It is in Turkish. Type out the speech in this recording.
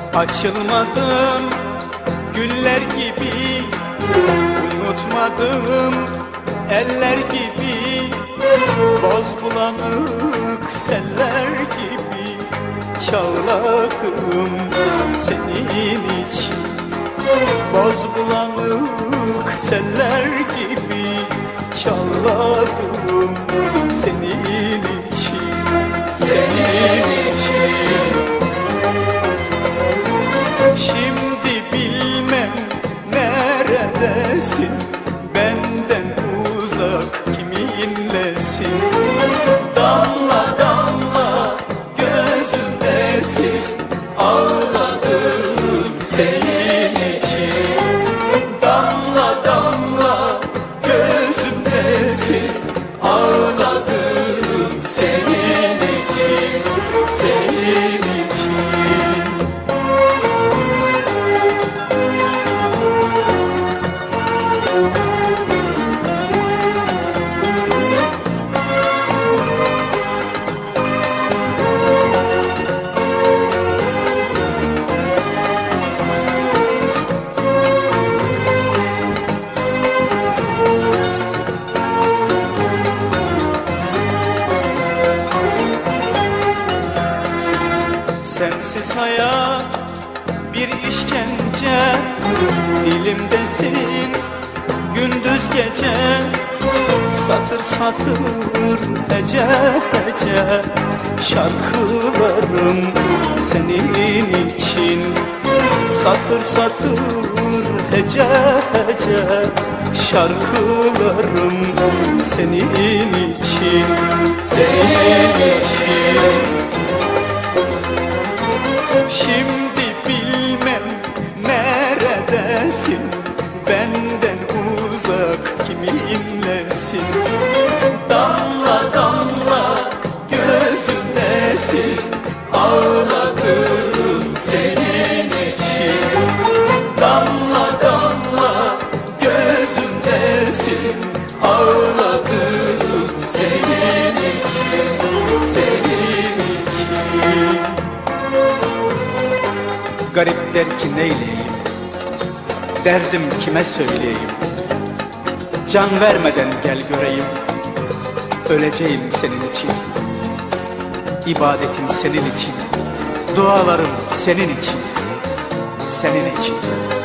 Açılmadım güller gibi, unutmadım eller gibi, boz bulanık seller gibi çağladım senin için. Boz bulanık seller gibi çağladım senin için, senin için. Şimdi bilmem neredesin, benden uzak kiminlesin? Damla damla gözümdesin, ağladım senin için. Damla damla gözümdesin, ağladım senin için, senin için. Sensiz hayat bir işkence, dilimdesin gündüz gece. Satır satır hece hece şarkılarım senin için. Satır satır hece hece şarkılarım senin için, senin için. Şimdi bilmem neredesin, benden uzak kiminlesin? Damla damla gözümdesin, ağladım senin için. Damla damla gözümdesin, ağladım senin için, senin için. Garip der ki neyleyeyim, derdim kime söyleyeyim? Can vermeden gel göreyim, öleceğim senin için. İbadetim senin için, dualarım senin için, senin için.